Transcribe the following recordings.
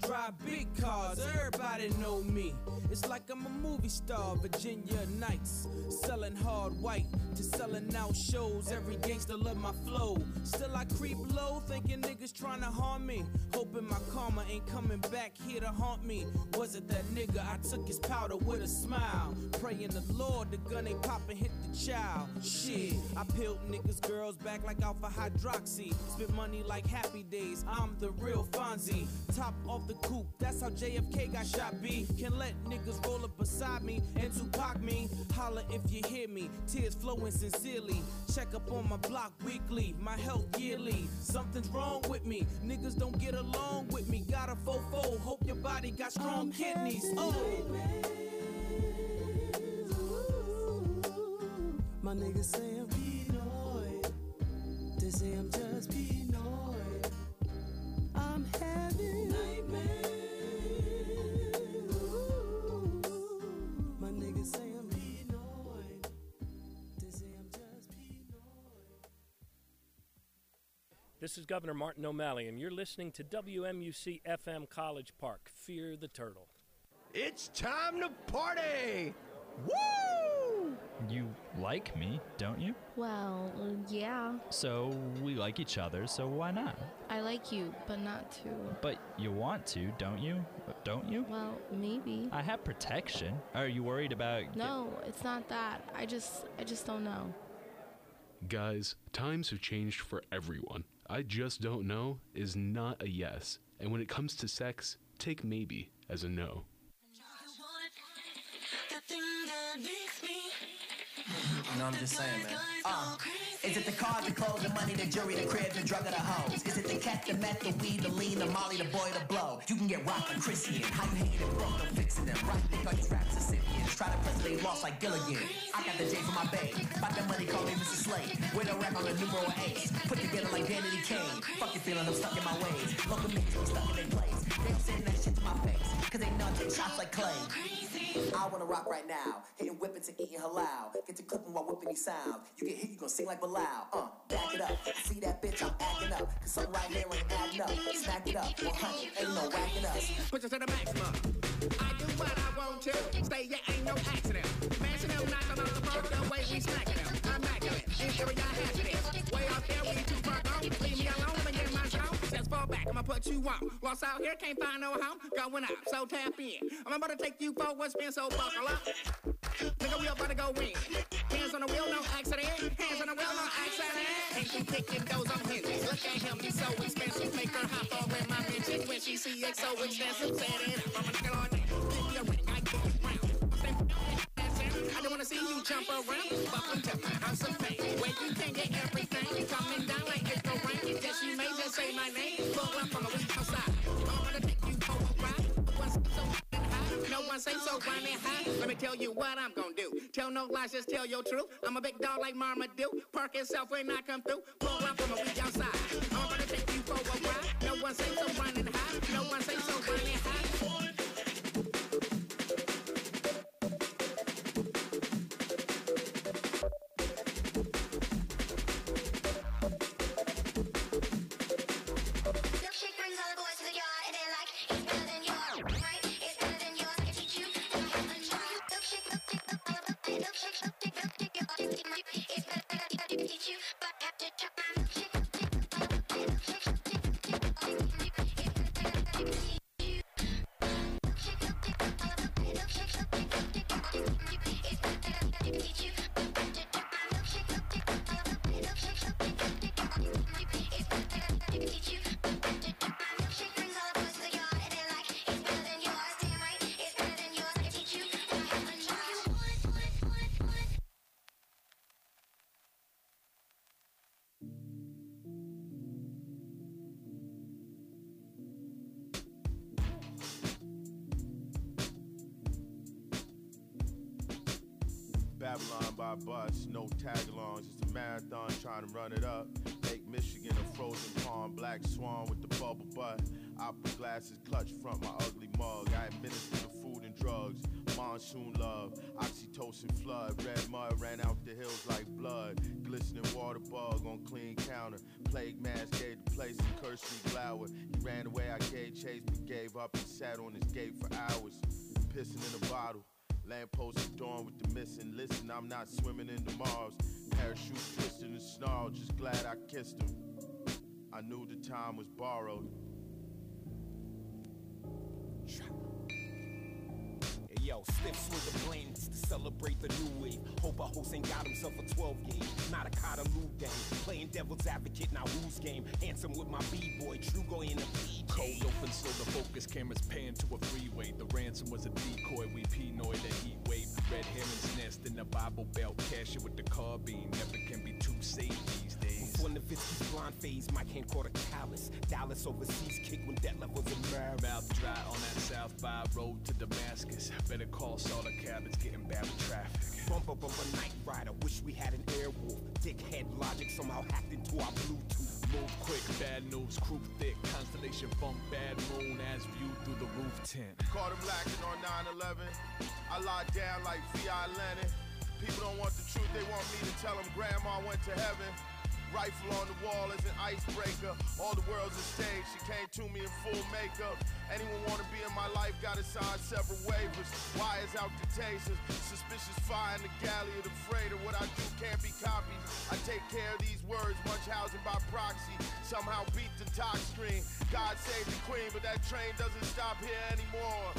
drive big cars, everybody know me. It's like I'm a movie star, Virginia Nights. Selling hard white to selling out shows. Every gangster love my flow. Still I creep low, thinking niggas trying to harm me. Hoping my karma ain't coming back here to haunt me. Was it that nigga? I took his powder with a smile. Praying the Lord, the gun ain't poppin', hit the child. Shit, I peeled niggas' girls back like alpha hydroxy. Spent money like Happy Days, I'm the real Fonzie. Top off the coupe, that's how JFK got shot, B. Can let niggas roll up beside me and Tupac me. Holla if you hear me, tears flowing sincerely. Check up on my block weekly, my health yearly. Something's wrong with me, niggas don't get along with me. Got a fofo, hope your body got strong kidneys. My niggas say I'm paranoid. They say I'm just paranoid. I'm having nightmares. My niggas say I'm paranoid. They say I'm just paranoid. This is Governor Martin O'Malley, and you're listening to WMUC FM College Park. Fear the Turtle. It's time to party! Woo! You like me, don't you? Well, yeah. So we like each other, so why not? I like you, but not to. But you want to, don't you? Don't you? Well, maybe. I have protection. Are you worried about... No, it's not that. I just don't know. Guys, times have changed for everyone. I just don't know is not a yes. And when it comes to sex, take maybe as a no. No, I'm just saying, man. Is it the car, the clothes, the money, the jewelry, the crib, the drug, or the hoes? Is it the cat, the meth, the weed, the lean, the molly, the boy, the blow? You can get rocked like Christian. How you hating it broke, no fixing them. Right, they call these raps Scythians. Try to press they lost like Gilligan. I got the J for my babe. About that money, call me Mr. Slade. With a rap on the numero 8. Put together like Danity Kane. Fuck your feeling, I'm stuck in my ways. Local niggas be stuck in their place. They don't say that shit to my face. Cause they know I take shots like Clay. I wanna rock right now. Hitting whippets and eating halal. Get to clipping while whipping these sound. You get hit, you gon' sing like Bilal. Back it up. See that bitch, I'm acting up. Cause something right here ain't adding up. Smack it up. 100, ain't no whacking us. Push it to the maximum. I do what I want to. Stay, yeah, ain't no accident. Mashing them, knocking off the bird, the way we smacking them. Immaculate. Interior hazardous. Way out there, we too far gone. Leave me alone, I'ma get my zone. Just fall back, I'ma put you on. Lost out here, can't find no home. Going out, so tap in. I'm about to take you for what's been, so buckle up. Nigga, we about to go in. Hands on the wheel, no accident. Hands on the wheel, no accident. Ain't you picking those on hinges? Look at him, he's so expensive. Make her hop all in my mentions. When she see it so expensive, set it up. I'ma get on it. Give me a ring, I get it round. I don't wanna see you jump around. Buckle to my house of fame, where you can get everything. Coming down like it's the rain. Yes, you may just say my name. Pull up from the week outside. I'm gonna take you for a ride. No one say so grinding high. Let me tell you what I'm gonna do. Tell no lies, just tell your truth. I'm a big dog like Marmaduke. Park itself when I come through. Pull up from a week outside. I'm gonna take you for a ride. No one say so grinding high. No one say so grinding high. Babylon by bus, no tag-alongs, just a marathon trying to run it up. Lake Michigan, a frozen pond, black swan with the bubble butt. Opera glasses clutch front my ugly mug. I administer the food and drugs, monsoon love, oxytocin flood. Red mud ran out the hills like blood, glistening water bug on clean encounter. Plague mask gave the place a cursory glower. He ran away, I gave chase, but gave up and sat on his gate for hours. Pissing in a bottle, lamppost adorned with the missing. Listen, I'm not swimming in the Mars. Parachute twisted and snarled, just glad I kissed him. I knew the time was borrowed. Yo, Stiffs with the blends to celebrate the new wave. Hope our host ain't got himself a 12 game. Not a Kata Loot game. Playing devil's advocate, now who's game? Handsome with my B-boy, true going in the PJ. Cold open, so the focus cameras pan to a freeway. The ransom was a decoy, we Pinoy the heat wave. Red Heron's nest in the Bible Belt. Cash it with the carbine, never can be too safe these days. Before Nowitzki's blonde phase, Mike hand caught a callus. Dallas overseas kick when debt levels emerge. Mouth dry on that South by road to Damascus. Better call Salter Cab, it's getting bad with traffic. Bumper night rider, wish we had an airwolf. Dickhead logic somehow hacked into our Bluetooth. Move quick, bad news, crew thick. Constellation funk, bad moon as viewed through the roof tent. Caught him lacking on 9/11. I locked down like V.I. Leonard. People don't want the truth, they want me to tell them grandma went to heaven. Rifle on the wall is an icebreaker. All the world's a stage, she came to me in full makeup. Anyone wanna be in my life, gotta sign several waivers. Wires out the tasers, suspicious fire in the galley of the freighter. What I do can't be copied. I take care of these words, Munchausen by proxy. Somehow beat the talk screen. God save the queen, but that train doesn't stop here anymore.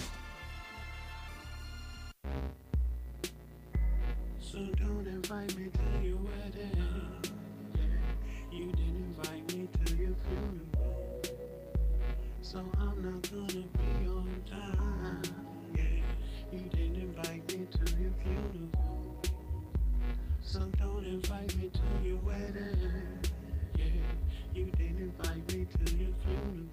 So don't invite me to your wedding. You didn't invite me to your funeral, so I'm not gonna be on time. Yeah, you didn't invite me to your funeral, so don't invite me to your wedding. Yeah, you didn't invite me to your funeral,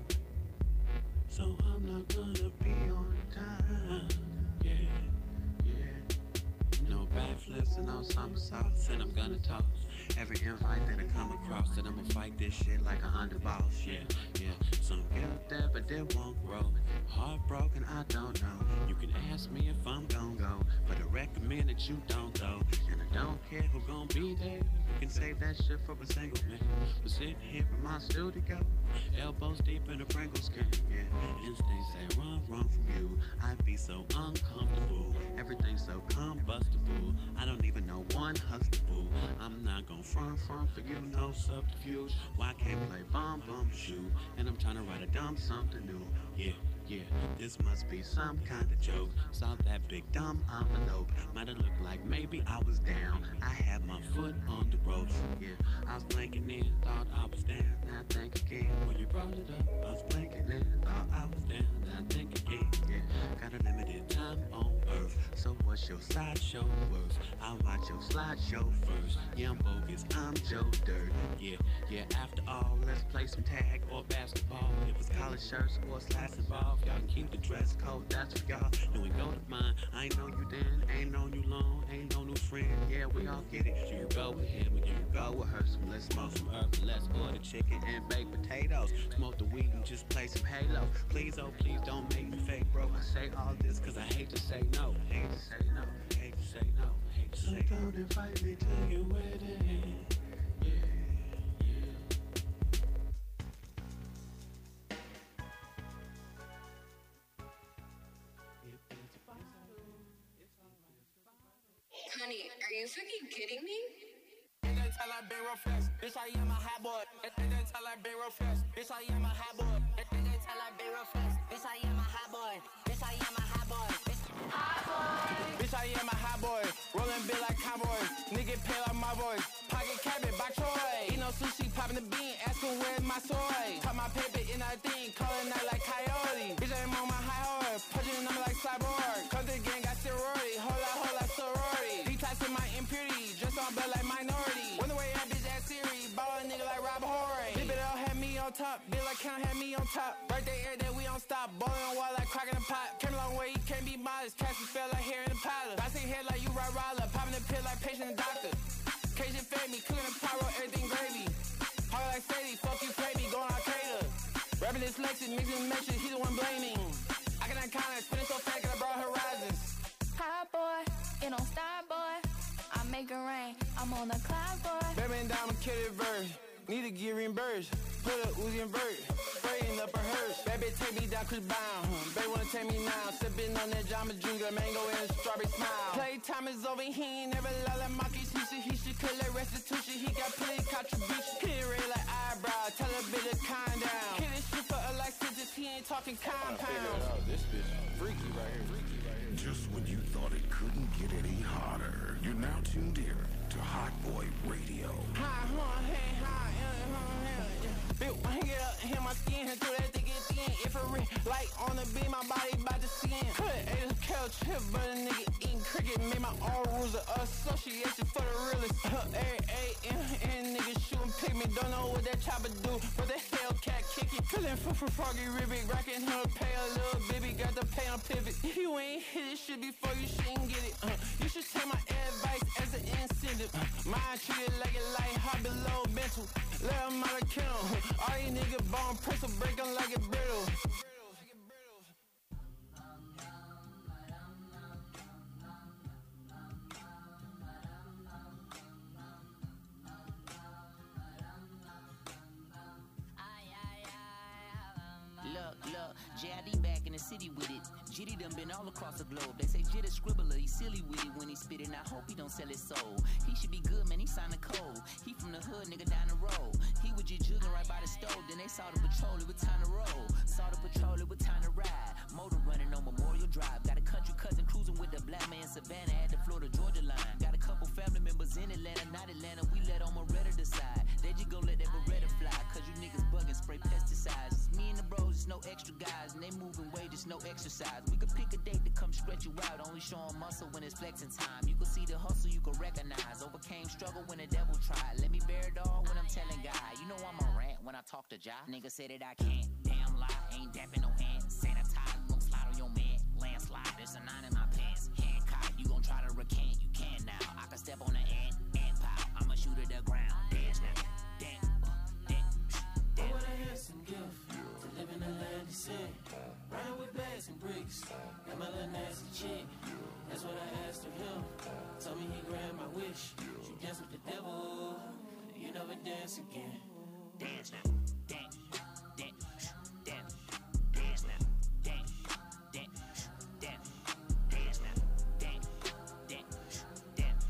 so I'm not gonna be on time. Yeah, yeah. No backflips and no somersaults, and I'm gonna toss every invite that I come across, that I'ma fight this shit like 100 balls. Yeah, yeah. Some get up there, but they won't grow. Heartbroken, I don't know. You can ask me if I'm gon' go, but I recommend that you don't though. And I don't care who gon' be there. You can save that shit for a single man. But sitting here in my studio, elbows deep in a Pringles can. Yeah, instincts say run from you. I'd be so uncomfortable. Everything's so combustible. I don't even know one hustable. I'm not gon' front for you, no subterfuge. Why can't play bum shoot? And I'm trying to write a dumb something new. Yeah, this must be some kind of joke. Saw that big dumb envelope. Might have looked like maybe I was down. I had my foot on the ropes. Yeah, I was blinking in, thought I was down. Now think again. When you brought it up, I was blinking in, thought I was down. Now think again. Yeah, got a limited time on earth. So what's your sideshow worth? I'll watch your slideshow first. Yeah, I'm bogus, I'm Joe Dirt. Yeah, after all, let's play some tag or basketball. If it's collar shirts or slats involved, y'all can keep the dress code, that's for y'all. Then we go to mine. I ain't know you then, ain't known you long, ain't no new friend. Yeah, we all get it. You go with him and you go with her. So let's smoke some herb, let's order chicken and baked potatoes. Smoke the weed and just play some Halo. Please, oh please, don't make me fake, bro. I say all this cause I hate to say no. Hate to say no, hate to say no, hate to say no. So don't invite me to your wedding. Honey, are you fucking kidding me? Bitch, I am a hot boy. Tell I been real fast. Bitch, I am a hot boy. Tell I been real fast. Bitch, I am a hot boy. Bitch, I am a hot boy. Bitch, I am a hot boy. Rolling big like cowboys. Nigga pay like my voice. Pocket cabbage by Troy. Eat no sushi, popping the bean. Asking where's my soy. Cut my paper in that thing. Calling out like coyote. Bitch, I'm on my high horse. Punching them like cyborg. Cause the gang got sorority. Hold up sorority. Detox in my impurity. Dressed on blood like minority. Wonder where that bitch at Siri. Ball a nigga like Rob Horry. Big Bill had me on top. Big like Count had me on top. Birthday air that we don't stop. Bowling on wall like cracking a pot. Came a long way, you can't be modest. Cashes fell like hair in the pilot. I see head like you right roller. Popping the pill like patient and doctor. Cajun fed me. Cooking the pyro, everything gravy. Hard like Sadie. Fuck you, crazy. Going on Al-Qaeda. Rapping this Lexus. Mixing matches. He the one blaming. I cannot count it. Spinning so fast. I brought horizons. Hot boy. It don't stop, boy. I make it rain. I'm on the cloud, boy. Baby and diamond kitty verse. need to get reimbursed. Put a Uzi and vert, spraying up a hearse. Baby, take me down, Chris Brown. Baby, wanna take me now. Sipping on that Jamba Juice, mango and strawberry smile. Playtime is over, he ain't never lie like Marcus. He should collect restitution. He got plenty contribution. Hit it red like eyebrow, tell a bit to calm down. Hit this shit for a like sentence, he ain't talking compound. This bitch freaky right here. Just when you thought it couldn't get any hotter, you're now tuned in to Hot Boy Radio. Big one, get up, hit my skin, and through that thing get thin. If it red, like on the beam, my body about to skin. Cut ate a cow chip, but a nigga eating cricket. Made my own rules of association for the realest. A.A.M. niggas shooting pigment. Don't know what that chopper do, but the Hellcat kicking. Feeling for froggy ribbit, racking her pay a little baby. Got to pay on pivot. If you ain't hit this shit before, you shouldn't get it. You should take my advice as an incentive. Mine treated like a light, hobby low mental. Let them out of kennel. All these niggas bone press will break them like a brittle. Look, JID back in the city with it. Jitty done been all across the globe. They say Jit a scribbler, he silly with it when he spit it. I hope he don't sell his soul. He should be good, man, he signed a code. He from the hood, nigga, down the road. He was just jugging right by the stove. Then they saw the patrol, it was time to roll. Saw the patrol, it was time to ride. Motor running on Memorial Drive. Got a country cousin cruising with the black man Savannah at the Florida-Georgia line. Got a couple family members in Atlanta, not Atlanta. We let on Moretta decide. They just gon' let that Beretta fly. Cause you niggas bugging, spray pesticides. It's me and the bros, it's no extra guys. And they moving weight, it's no exercise. We could pick a date to come stretch you out. Only showing muscle when it's flexing time. You can see the hustle, you can recognize. Overcame struggle when the devil tried. Let me bear it all when I'm telling God. You know I'm a rant when I talk to Jai. Nigga said that I can't. Damn lie, ain't dapping no hand. Sanitize, gon' slide on your man. Landslide, there's a 9 in my pants. Hand cocked, you gon' try to recant. You can now. I can step on the ant pow. I'ma shoot at the ground. Dance now. Dance. Oh, what a handsome gift to live in the land of sin. Riding with bags and bricks, got my little nasty chick. That's what I asked of him. Told me he grant my wish. You dance with the devil, you never dance again. Dance now, dance, dance, dance, dance now, dance, dance, dance, dance now, dance, dance, dance.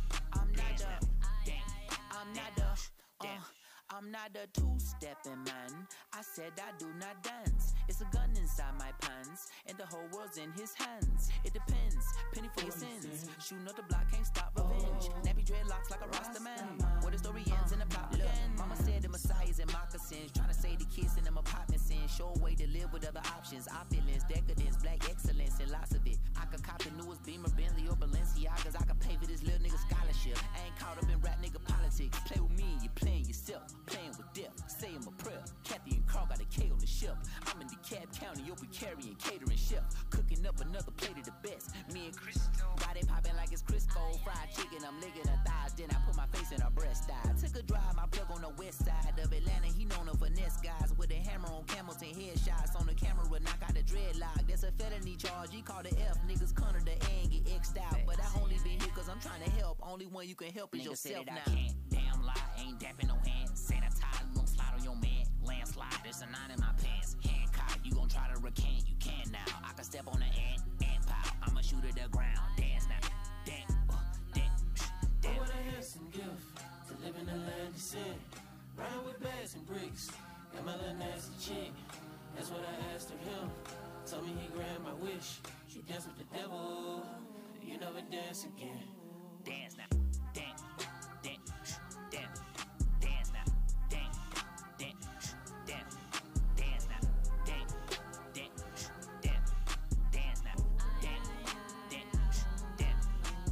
I'm not a two-stepping man. I said I do not dance. It's a gun inside my pants, and the whole world's in his hands. It depends, penny for your sins. Shooting up the block, can't stop revenge. Nappy dreadlocks like a Rasta man. Where the story ends and the plot begins. Mama said the Messiah's in moccasins, trying to say the kids in them apartment sins. Show a way to live with other options. Opulence, decadence, black excellence, and lots of it. I could cop the newest Beamer, Bentley, or Balenciagas. I could pay for this little nigga scholarship. I ain't caught up in rap nigga politics. Play with me, you playing yourself. Playing with death, saying my prayer. Kathy and Carl got a K on the shelf. I'm in DeKalb County, open carrying, catering chef. Cooking up another plate of the best. Me and Chris, body popping like it's Crisco. Fried chicken, I'm licking her thighs. Then I put my face in her breast. I took a drive, my plug on the west side of Atlanta. He known her finesse guys with a hammer on Hamilton headshots on the camera. Knock out the dreadlock. That's a felony charge. He called the F. Niggas corner the A and get X'd out. But I only been here cause I'm trying to help. Only one you can help is nigga yourself now. I can't. Damn lie, ain't dapping no hand. Sanitize, gon' slide on your man. Landslide, there's a 9 in my pants. Hand cocked, you gon' try to recant. You can now. I can step on the ant pow. I'ma shoot at the ground. Dance now. Dance, dance, dance. Oh, what a handsome gift to live in the land of sin. Riding with bags and bricks, got my little nasty chick. That's what I asked of him. Told me he grant my wish. You dance with the devil, you never dance again. Dance now. Dance, dance, dance. Dance now. Dance, dance, dance. Dance now. Dance, dance, dance. Dance now. Dance, dance, dance.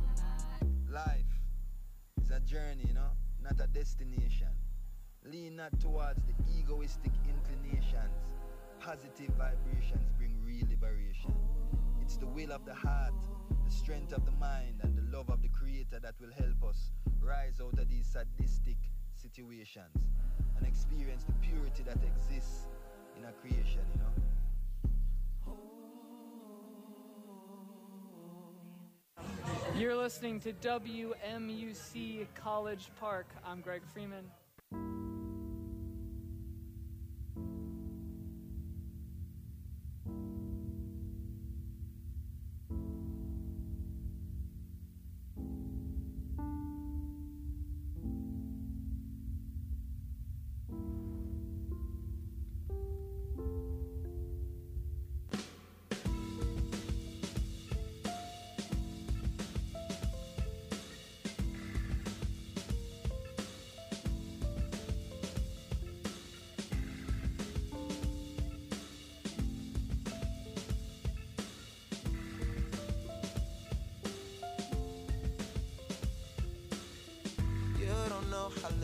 Life is a journey, you know, not a destination. Lean not towards the egoistic inclinations. Positive vibrations bring real liberation. It's the will of the heart, the strength of the mind, and the love of the Creator that will help us rise out of these sadistic situations and experience the purity that exists in a creation, you know. You're listening to WMUC College Park. I'm Greg Freeman.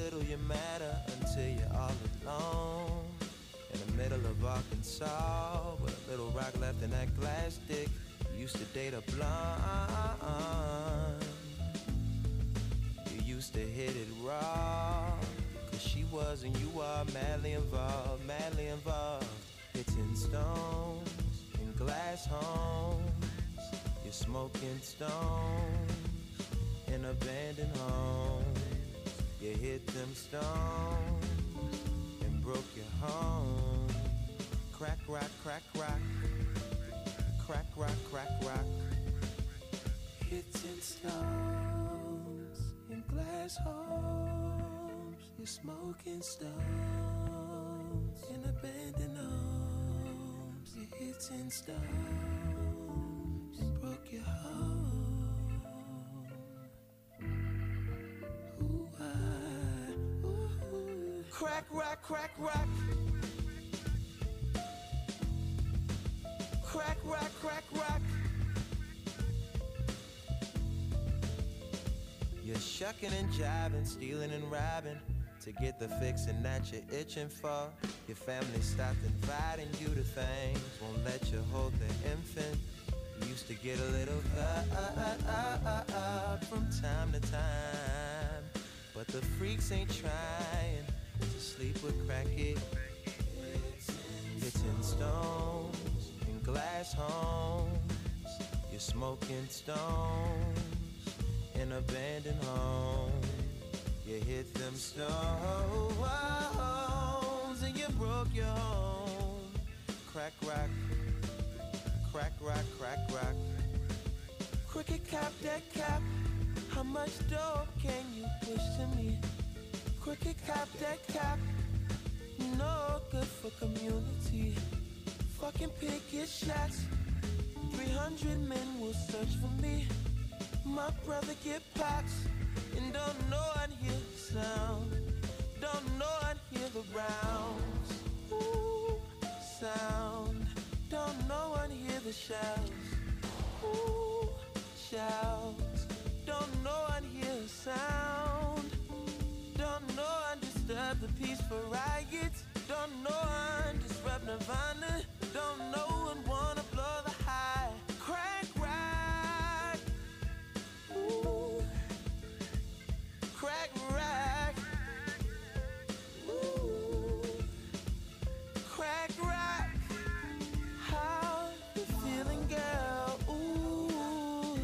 little you matter until you're all alone. In the middle of Arkansas, with a little rock left in that glass dick. You used to date a blonde. You used to hit it raw. Cause she was and you are madly involved, madly involved. Hitting stones in glass homes. You're smoking stones in abandoned homes. You hit them stones and broke your home. Crack, rock, crack, rock. Crack, rock, crack, rock. Hitting stones in glass homes. You're smoking stones in abandoned homes. You're hitting stones and broke your home. Ooh, ooh. Crack, rock, crack, rock. Crack, rock, crack, rock. You're shucking and jiving, stealing and robbing to get the fixin' that you're itching for. Your family stopped inviting you to things, won't let you hold the infant. You used to get a little from time to time, but the freaks ain't trying to sleep with crackhead. Hitting stones in glass homes. You're smoking stones in abandoned homes. You hit them stones and you broke your home. Crack, rock, crack, rock, crack, rock. Cricket cap, dead cap. How much dope can you push to me? Cricket cap, dead cap. No good for community. Fucking picket shots. 300 men will search for me. My brother get pox. And don't know I'd hear the sound. Don't know I'd hear the rounds. Ooh, sound. Don't know I'd hear the shouts. Ooh, shouts. Don't know I'd hear the sound. Don't know I'd disturb the peaceful riots. Don't know I'd disrupt Nirvana. Don't know I'd wanna blow the high. Crack rock. Ooh. Crack rock. Ooh. Crack rock. How you feeling, girl? Ooh.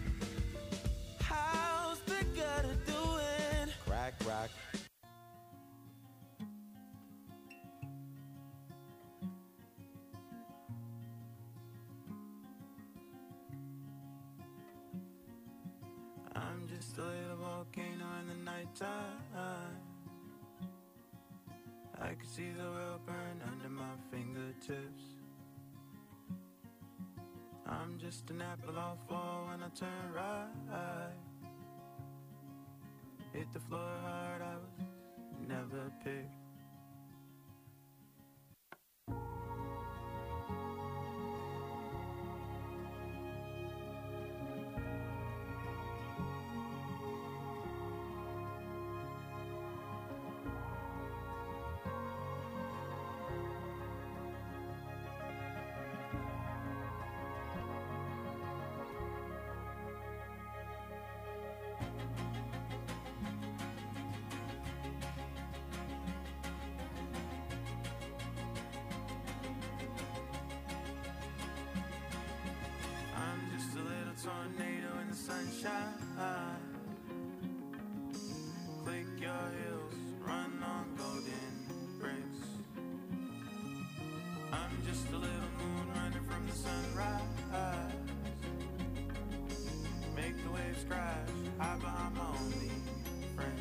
How's the gutter doing? Crack rock. I'm just a little volcano in the nighttime. I can see the world burn under my fingertips. I'm just an apple I'll fall when I turn right. Hit the floor hard, I was never picked. Tornado in the sunshine. Click your heels, run on golden bricks. I'm just a little moon running from the sunrise. Make the waves crash, hide behind my only friend.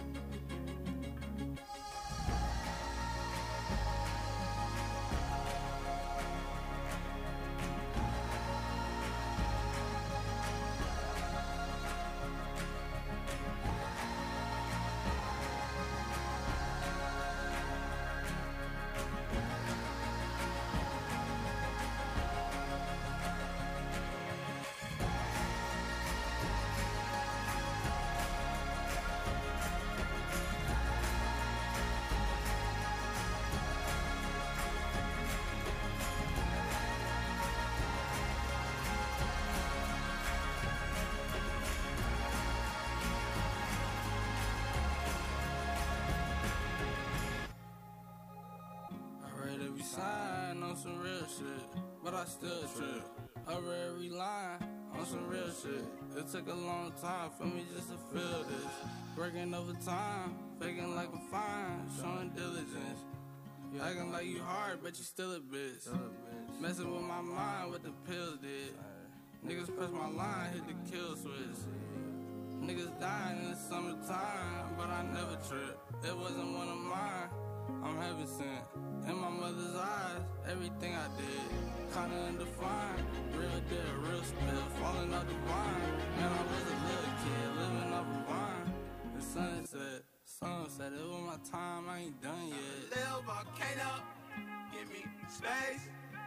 sign on some real shit, but I still trip over every line on some real shit. It took a long time for me just to feel this. Working overtime, faking like I'm fine, showing diligence. You acting like you hard, but you still a bitch. Messing with my mind, what the pills did. Niggas press my line, hit the kill switch. Niggas dying in the summertime, but I never trip. It wasn't one of mine, I'm heaven sent. In my mother's eyes, everything I did, kinda undefined. Real dead, real spill, falling out the vine. Man, I was a little kid, living off a vine. The sun said, it was my time, I ain't done yet. Little volcano, give me space.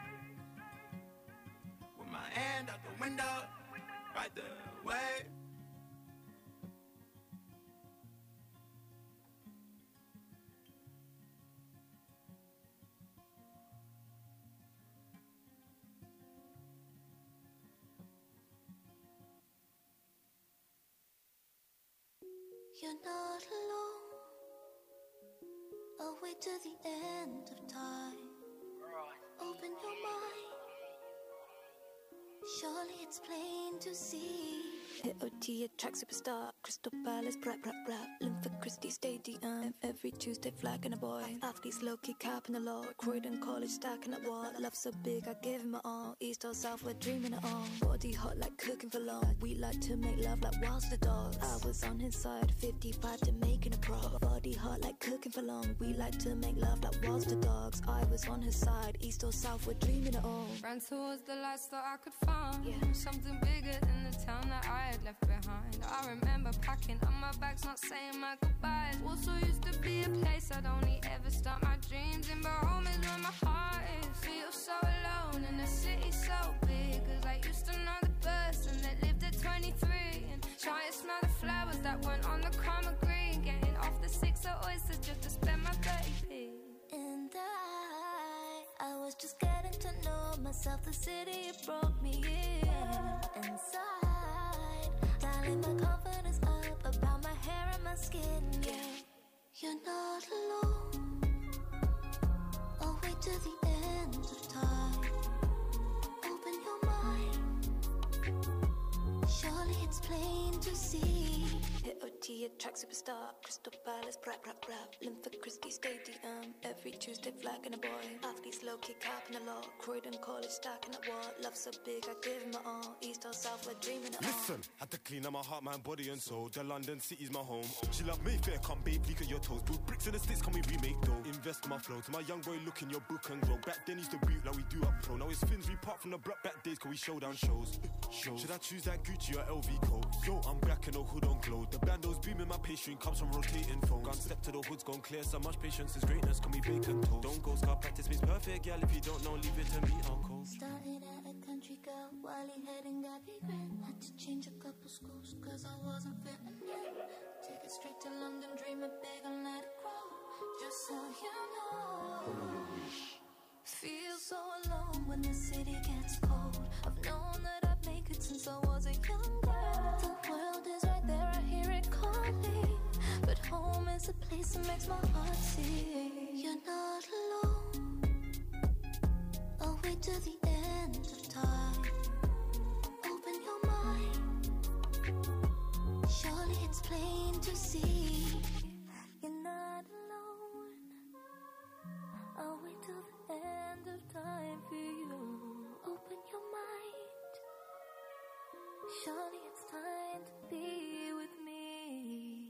With my hand out the window, right the way. You're not alone. Away to the end of time. Open your mind. Surely it's plain to see. AOT attract superstar. Crystal Palace, rap, Lympha Christie Stadium. Every Tuesday, flagging a boy. Athletes low-key capping the law. Croydon College stacking that wall. Love so big, I gave him my all. East or South, we're dreaming it all. Body hot like cooking for long. We like to make love like whilst the dogs. I was on his side, 55 to making a pro. Body hot like cooking for long. We like to make love like whilst the dogs. I was on his side, East or South, we're dreaming it all. Ran towards the lights that I could find. Something bigger than the town that I had left behind. I remember packing up my bags, not saying my goodbyes. Also used to be a place I'd only ever start my dreams in, but home is where my heart is. Feel so alone in a city so big, cause I used to know the person that lived at 23 and try and smell the flowers that went on the Karma Green. Getting off the 6 oysters just to spend my 30p. And I was just getting to know myself. The city brought me in. Inside, dialing my confidence up about my hair and my skin. Yeah, you're not alone. Away to the end of time. Open your mind. Surely it's plain to see. AOT attract superstar. Crystal Palace, rap, Lympha Christie Stadium. Every Tuesday, flagging a boy. Athletes low-key capping the law. Croydon College stacking that wall. Love so big, I gave him my all. East or South, we're dreaming it all. Listen, had to clean up my heart, mind, body and soul. The London city's my home. She love Mayfair, come babe, leak at your toes. Build bricks in the sticks, can we remake though? Invest in my flow, to my young boy, look in your book and grow. Back then used to boot like we do up pro. Now it's fins, we part from the block back days, cause we show down shows. Should I choose that Gucci or LV coat? Yo, I'm black and no hood on glow. The bando's beaming, my pastry comes from rotating phones. Gone step to the hoods, gone clear. So much patience is greatness, can we bacon toast? Don't go scar practice means perfect, girl. If you don't know, leave it to me, uncle. Started at a country girl, Wally head and Gabby Grant. Had to change a couple schools, cause I wasn't fitting in. Take it straight to London, dream it big and let it grow. Just so you know. Feel so alone when the city gets cold. I've known that I'd make it since I was a young girl. The world is right there, I hear it calling. But home is a place that makes my heart sing. You're not alone. Away to the end of time. Open your mind. Surely it's plain to see. You're not alone. Away to the end of time for you. Open your mind. Surely it's time to be with me.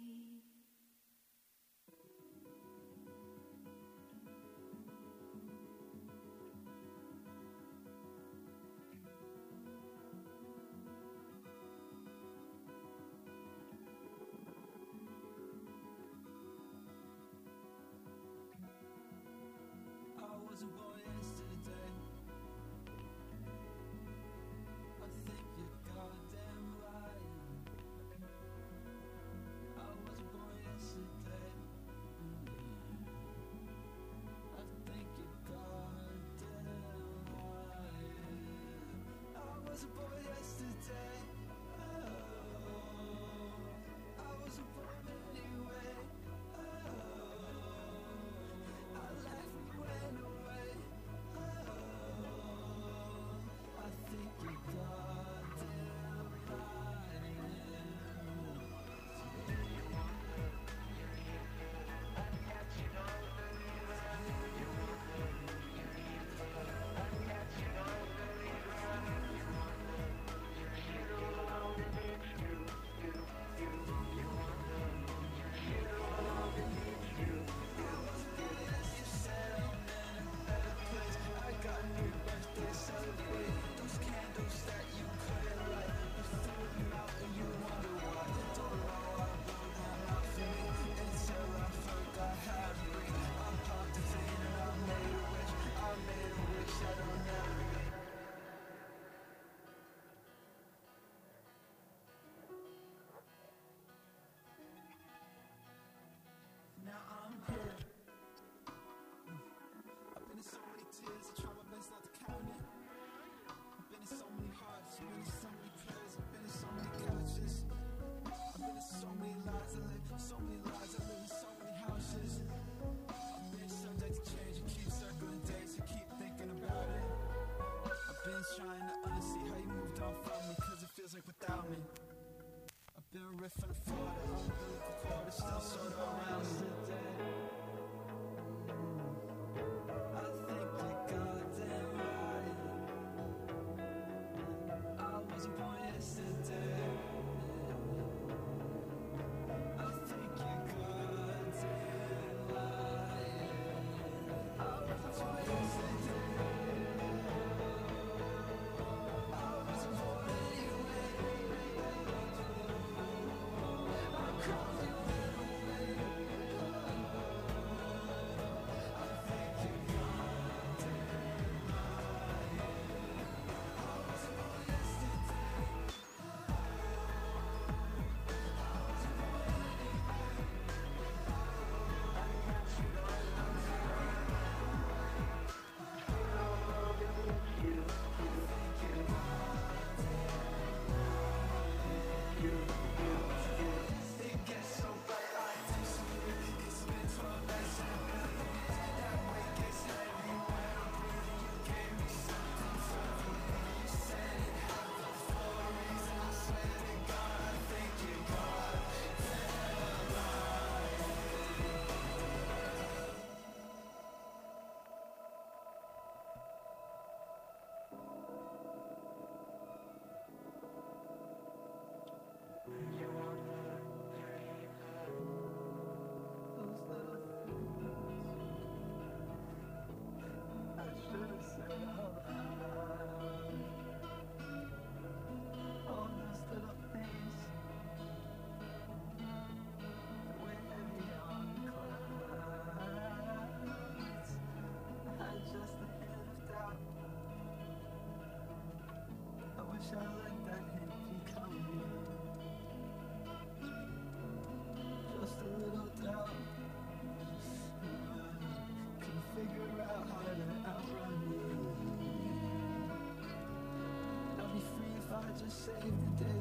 save the day.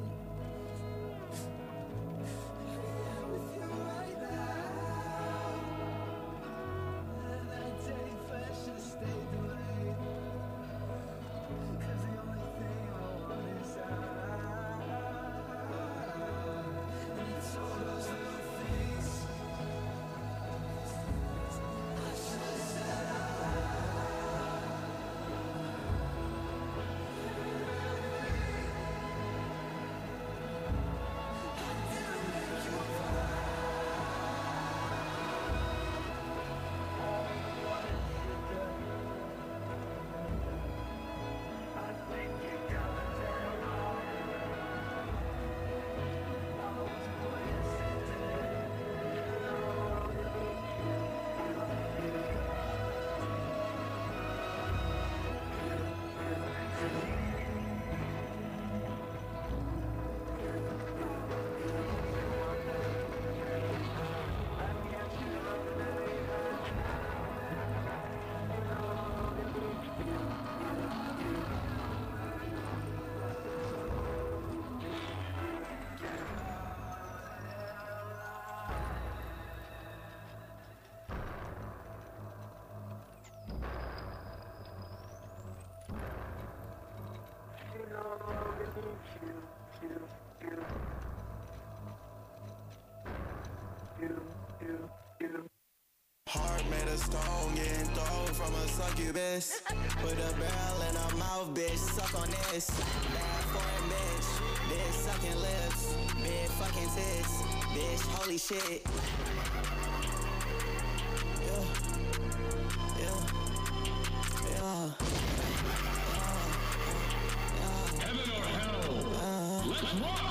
Here I am with you right now. And that day flash should have stayed delayed. 'Cause the only thing I want is and it's all those little things I should have said out loud. Heart made of stone, getting thrown from a succubus. Put a barrel in her mouth, bitch, suck on this. Bad foreign bitch, bitch sucking lips. Big fucking tits, bitch, holy shit. Yeah, yeah, yeah. Heaven or hell? Let's rock!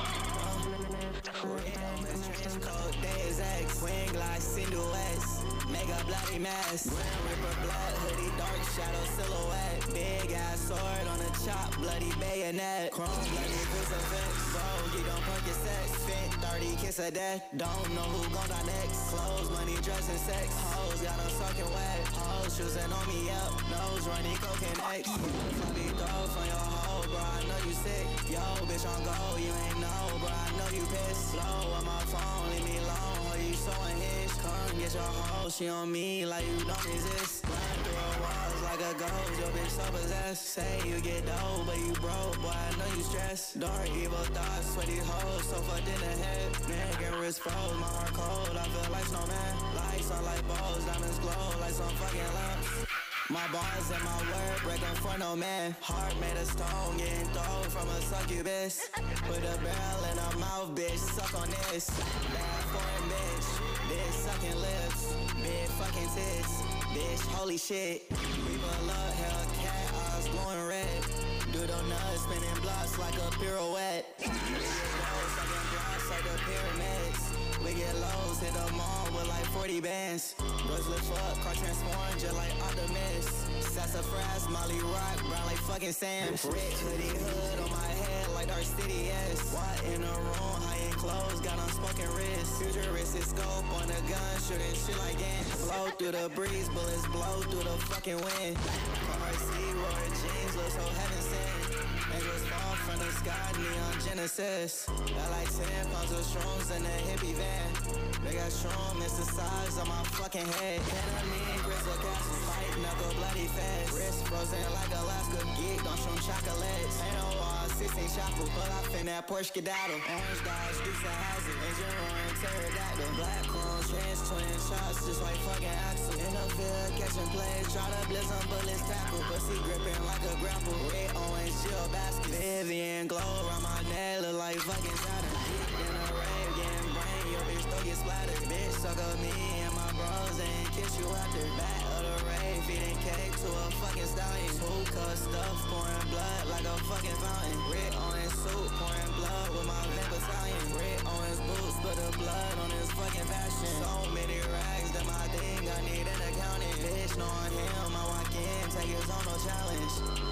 Trench coat, days X, wing like silhouettes. Make a bloody mess. Grand Ripper blood, hoodie, dark shadow silhouette. Big ass sword on a chop, bloody bayonet. Chrome bloody crucifix. Bogey, don't punk your sex. Fit 30, kiss of death. Don't know who gon' die next. Clothes, money, dress, and sex. Hoes got them soaking wet. Hoes choosing on me up. Nose running, cocaine X. Floppy throats on your hoe, bro. I know you sick. Yo, bitch, on go. You ain't know, bro. I know you pissed. Slow on my phone, leave me alone. Or you so unhinged. Come get your hoe. She on me like you don't exist. Run through her walls like a ghost. Your bitch so possessed. Say you get dope, but you broke. Boy, I know you stressed. Dark evil thoughts, sweaty hoes. So fucked in the head. Neck and wrist froze. My heart cold. I feel like snowman. Lights on like balls. Diamonds glow like some fucking lamps. My bars and my word breaking for no man. Heart made of stone, getting thrown from a succubus. Put a barrel in her mouth, bitch, suck on this. Bad foreign bitch, bitch sucking lips. Big fucking tits, bitch, holy shit. People love Hellcat, eyes glowing red. Doodle nuts, spinning blocks like a pirouette. We get lows, sucking blocks like the pyramids. We get lows, hit them all with like 40 bands. Bros lift up, car transform just like Optimus. Sassafras, Molly Rock, brown like fucking Sam. Rich hoodie hood on my head like Dark City S. What in the room, high end clothes, got unspoken wrist. Futuristic scope on the gun, shooting shit like ants. Blow through the breeze, bullets blow through the fucking wind. RC, roar jeans, look so heaven sent. Angels fall from the sky, neon Genesis. Got like 10 pounds of shrooms in a hippie van. They got shroom, it's the size of my fucking head. Ketamine, grizzle castles, fight, knuckle, bloody fast. Wrist frozen like Alaska, geek on shroom chocolates. Ain't no wall, 16 chapel, pull off in that Porsche skedaddle. Orange Dodge, Dukes of Hazzard, engine roaring, pterodactyl. Black chrome, trans twin shots, just like fucking Axel. In the field, catching plays, try to blitz on bullets, tackle. Pussy gripping like a grapple. Red, orange, Jill basket. Vivian glow around my neck, look like fucking Saturn. Deep in a rave, getting brain, your bitch don't get splattered. Bitch, suck up me and my bros and kiss you after. Back of the rave, feeding cake to a fucking stallion. Two cups stuff, pouring blood like a fucking fountain. Red orange suit, pouring blood with my vet battalion. Red orange boots, put the blood on his fucking fashion. So many rags that my thing, I need an accountant. Bitch, knowing him, I walk in, take his own no challenge.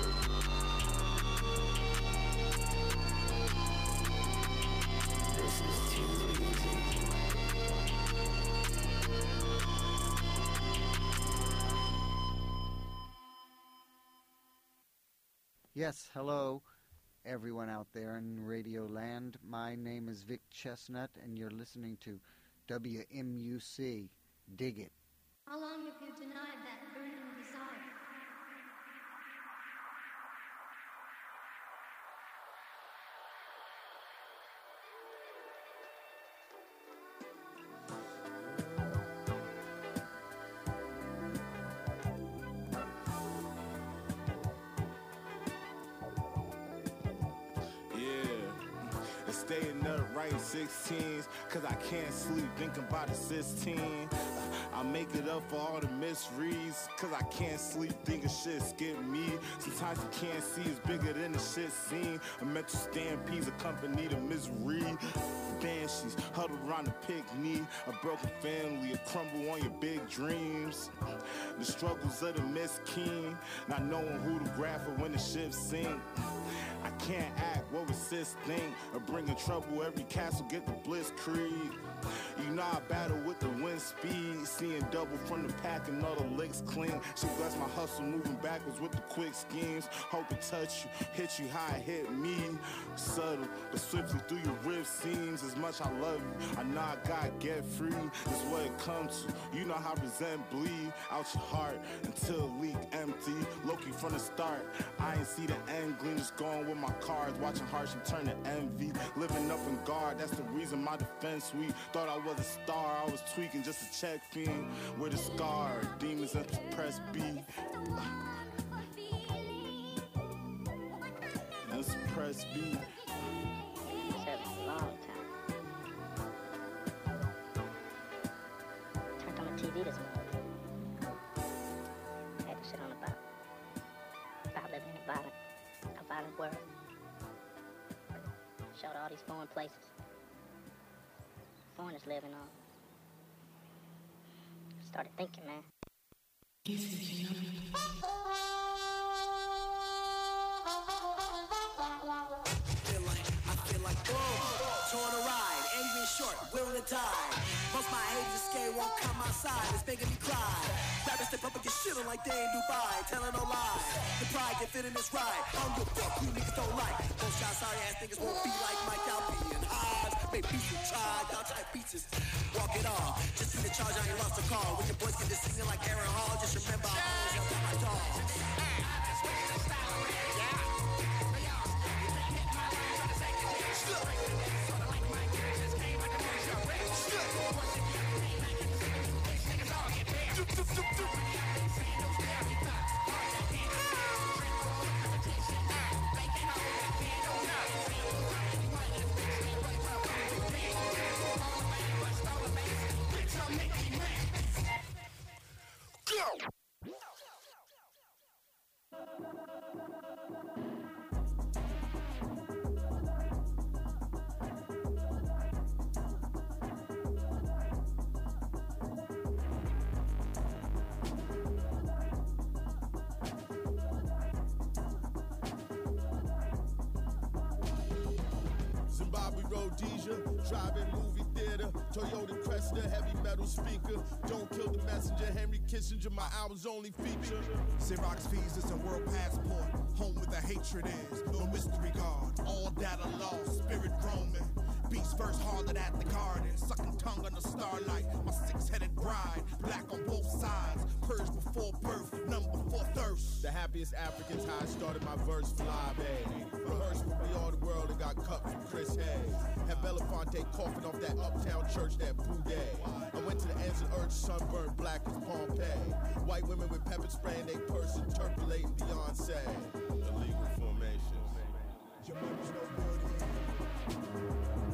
This is too easy. Yes, hello. everyone out there in Radio Land. My name is Vic Chestnut, and you're listening to WMUC. Dig it. How long have you denied that burning desire? Staying up right 16s, cause I can't sleep thinking about the 16. I make it up for all the misreads, cause I can't sleep thinking shit skip me. Sometimes you can't see it's bigger than the shit seen. A mental stampedes accompany the misery. Banshees huddled around the picnic. A broken family, a crumble on your big dreams. The struggles of the miskin, not knowing who to grab for when the ship sink. I can't act what would sis think, or bringing trouble every castle get the blitzkrieg. You know I battle with the wind speed, seeing double from the pack and all the licks clean. She bless my hustle, moving backwards with the quick schemes. Hope to touch you, hit you how it hit me. Subtle, but swiftly through your rib seams. As much I love you, I know I gotta get free. That's what it comes to. You know how resent bleed out your heart until it leak empty. Loki from the start, I ain't see the end gleam. Just going with my cards, watching hardship turn to envy. Living up in guard, that's the reason my defense weak. Thought I was a star, I was tweaking just to check fiend. With a scar, demons at the press B. That's press B. Long time. Turned on the TV this morning. Had to shit on about living in a violent world. Showed all these foreign places. Foreigners living on. Started thinking, man. I feel like boom, torn a ride, angry and short, willing to die. Most my haters escape won't come outside, it's making me cry. Rappers step up and get shit on like they in Dubai, telling no lies. The pride can fit in this ride. I don't give a fuck you niggas don't like. Most y'all sorry ass niggas won't be like Mike, y'all be in highs. Make beats and try, y'all type pieces. Walk it off, just in the charge, I ain't lost a call. When your boys get to singing like Aaron Hall, just remember I always got my dogs. Zimbabwe Rhodesia, drive-in movie theater, Toyota Cresta, heavy metal speaker. Don't kill the messenger, Henry Kissinger, my album's only feature. Xerox visas and world passport, home where the hatred is, no mystery guard. All data lost, spirit roaming. Beast first harlot at the garden, sucking tongue on the starlight. My six-headed bride, black on both sides. Purged before birth, none before thirst. The happiest Africans, how I started my verse, fly, babe. Rehearsed with me all the world and got cut from Chris Hayes. Had Belafonte coughing off that uptown church, that Boudet. I went to the ends of earth, sunburned black as Pompeii. White women with pepper spray in they purse, interpolating Beyonce. Illegal formations. Your mama's no good.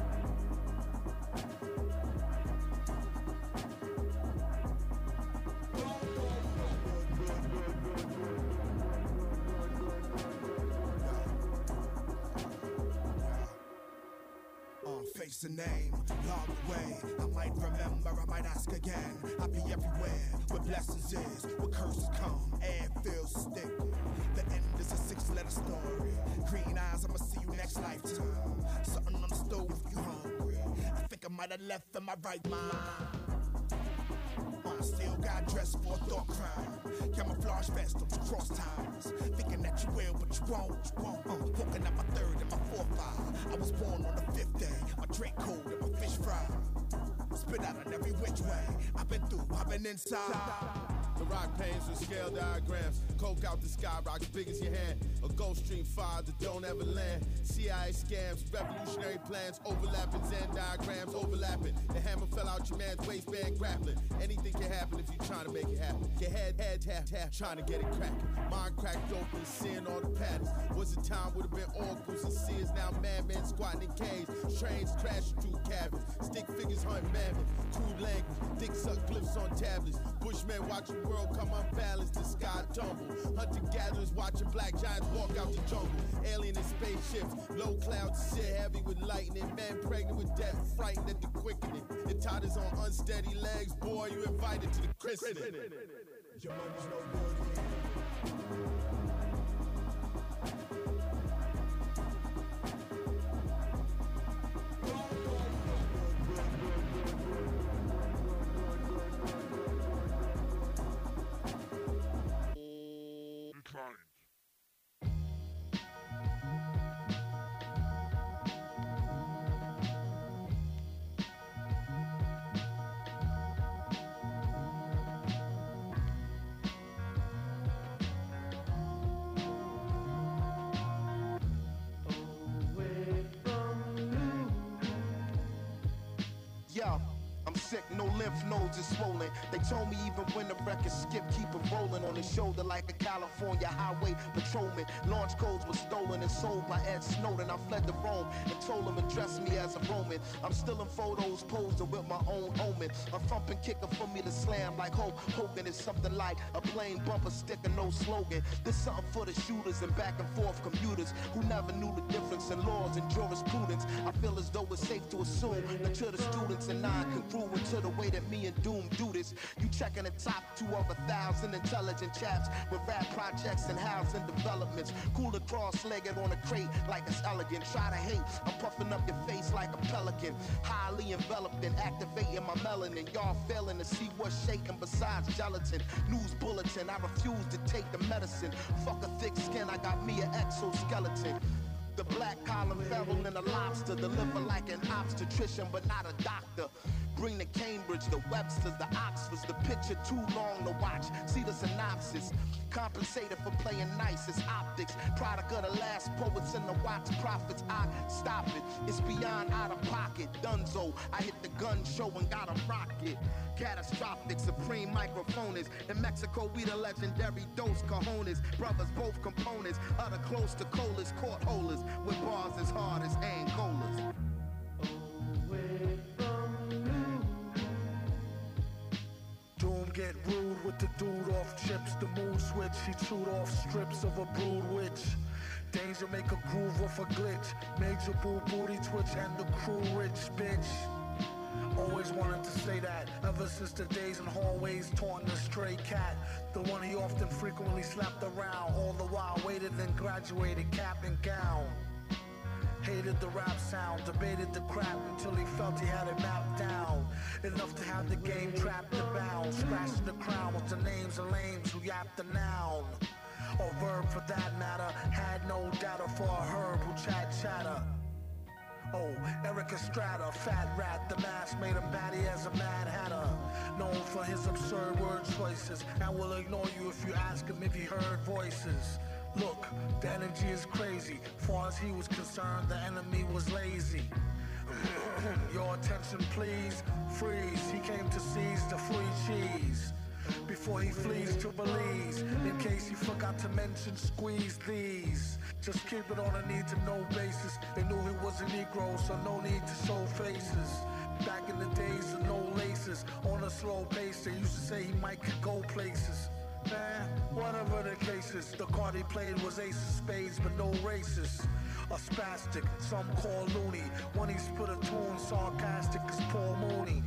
Face the name, log away. I might remember, I might ask again. I'll be everywhere where blessings is, where curses come, air feels stick. The end is a 6-letter story. Green eyes, I'ma see you next lifetime. Something on the stove if you hungry. I think I might have left in my right mind. Still got dressed for a thought crime. Camouflage vest, don't you cross times. Thinking that you will, but you won't. Poking out my third and my fourth eye. I was born on the fifth day. My drink cold and my fish fried. Spit out on every which way. I've been through, I've been inside. The rock panes with scale diagrams. Coke out the sky, rock as big as your hand. A Gulf Stream fire that don't ever land. CIA scams, revolutionary plans, overlapping Zen diagrams, overlapping. The hammer fell out your man's waistband, grappling. Anything can happen if you're trying to make it happen. Your head tap, trying to get it cracking. Mind cracked open, seeing all the patterns. Was a time would have been oracles and seers, now madmen squatting in caves. Trains crashing through cabins. Stick figures hunting mammoth. Crude language, dick suck glyphs on tablets. Bushmen watching the world come unbalanced, the sky tumble. Hunter-gatherers watching black giants walk out the jungle. Alien in spaceships, low clouds sit heavy with lightning. Men pregnant with death, frightened at the quickening. Your toddlers on unsteady legs, boy, you invited to the christening. Your money's no good. Yo, I'm sick, no lymph nodes is swollen. They told me even when the record skip, keep it rolling on the shoulder like a California highway patrolman. Launch codes were stolen and sold by Ed Snowden. I fled to Rome and told him address me as a Roman. I'm still in photos posing with my own omen. A thumping kicker for me to slam like Hulk Hogan is something like a plain bumper sticker, no slogan. This something for the shooters and back and forth commuters who never knew the difference in laws and jurisprudence. I feel as though it's safe to assume that to the students and non-congruent to the way that me and Doom do this. You checking the top 2 of 1,000 intelligent chaps with rap projects and housing developments. Cooler cross-legged on a crate like it's elegant. Try to hate, I'm puffing up your face like a pelican. Highly enveloped and activating my melanin. Y'all failing to see what's shaking besides gelatin. News bulletin, I refuse to take the medicine. Fuck a thick skin, I got me an exoskeleton. The black collar feral and a lobster. Deliver like an obstetrician but not a doctor. Bring the Cambridge, the Websters, the Oxfords. The picture too long to watch. See the synopsis. Compensated for playing nice, it's optics. Product of the last poets and the Watts prophets. I stop it, it's beyond out of pocket. Dunzo, I hit the gun show and got a rocket. Catastrophic, supreme microphonist. In Mexico, we the legendary Dos Cajones. Brothers, both components, utter close to colas, court holders. With bars as hard as Angolas. Doom get rude with the dude off chips. The mood switch, he chewed off strips of a brood witch. Danger make a groove off a glitch. Major boo booty twitch and the crew rich bitch. Always wanted to say that ever since the days in hallways taunting the stray cat. The one he often frequently slapped around. All the while waited and graduated cap and gown. Hated the rap sound, debated the crap until he felt he had it mapped down. Enough to have the game trapped and bound. Scratching the crown with the names of lames who yapped the noun. Or verb for that matter. Had no data for a herb who chatter. Oh, Eric Estrada, fat rat, the mask made him batty as a Mad Hatter. Known for his absurd word choices, and will ignore you if you ask him if he heard voices. Look, the energy is crazy. Far as he was concerned, the enemy was lazy. Your attention please, freeze. He came to seize the free cheese before he flees to Belize. In case he forgot to mention, squeeze these. Just keep it on a need-to-know basis. They knew he was a Negro, so no need to show faces. Back in the days of no laces, on a slow pace, they used to say he might could go places. Man, whatever the cases, the card he played was ace of spades, but no races. A spastic, some call loony. When he spit a tune, sarcastic as Paul Mooney.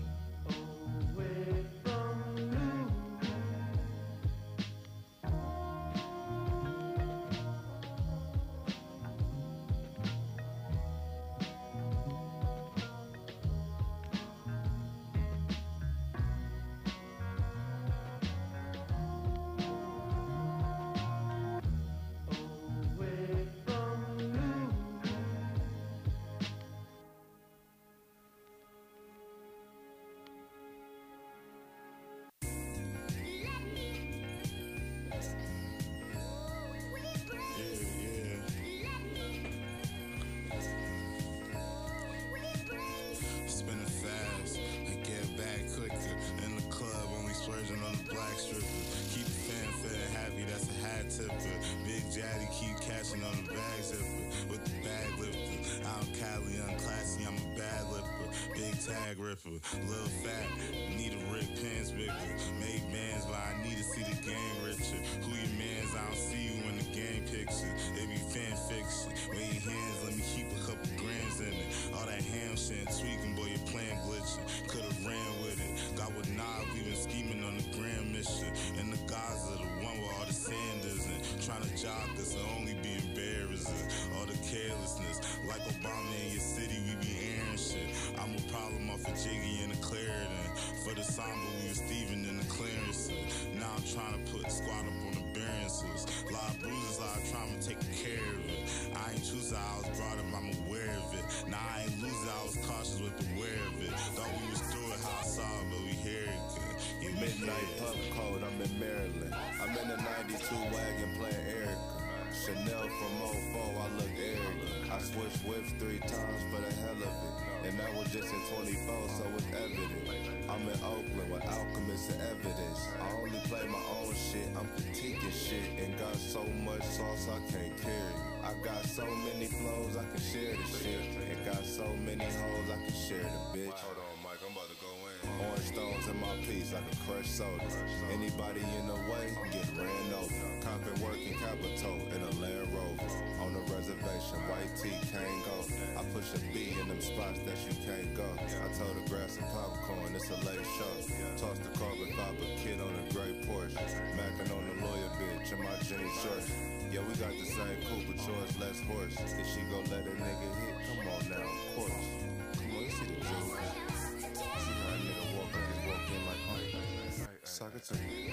bad tipper. Big Daddy keep catching on the bag zipper. With the bag lifter. Out Cali, unclassy, I'm a bad lipper. Big tag ripper. Lil fat, need a Rick Pants bigger. Make bands, but I need to see the game richer. Who your mans? I don't see you in the game picture. They be fan fiction. Wave your hands, let me keep a couple grams in it. All that ham shit and tweaking, boy, your plan glitching. Could've ran with it. Got with Knob, we been scheming on the grand mission. And the Gaza, the one with all the Sanders and trying to jock us and only be embarrassing. All the carelessness, like Obama in your city, we be airing shit. I'm a problem off of Jiggy and the Clarendon. For the Samba, we was Steven in the clearance. Now I'm trying to put squad up on the Bearances. Lot of bruises, lot of trauma, taking care of it. I ain't choose how I was brought up, I'm aware of it. Now I ain't lose it, I was cautious with the wear of it. Thought we was through it, how I saw it, but we hear it good. Midnight pub code, I'm in Maryland. I'm in a 92 wagon playing Erica. Chanel from 04, I look arrogant. I switched whips 3 times for the hell of it. And that was just in 24, so it's evident. I'm in Oakland with alchemists and evidence. I only play my own shit, I'm critiquing shit. And got so much sauce I can't carry. I got so many flows I can share the shit. And got so many hoes I can share the bitch. Hold on, Mike, I'm about to go in. Orange stones in my piece like a crushed soda. Anybody in the way, get ran over. Copping working capital in a Land Rover. On the reservation, white tee can't go. I push a B in them spots that you can't go. I told her grab some popcorn, it's a late show. Toss the carbon fiber kid on a gray Porsche. Mackin' on the lawyer bitch in my jeans shorts. Yeah, we got the same coupe, but yours less horse. If she gon' let a nigga hit, come on now, of course. Come on, you see the joke. See how a nigga walk in like, suck it to me.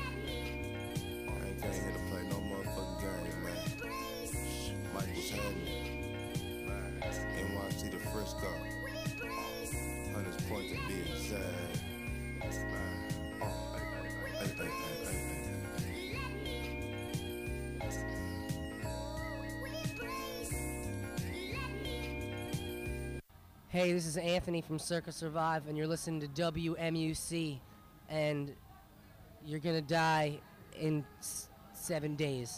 I ain't came here to play no motherfucking game, man. Mike was having it. NYC to Frisco. Hunters Point to be exact. Hey, this is Anthony from Circa Survive, and you're listening to WMUC, and you're gonna die in 7 days.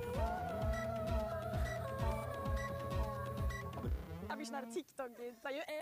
Sån här TikTok-intervju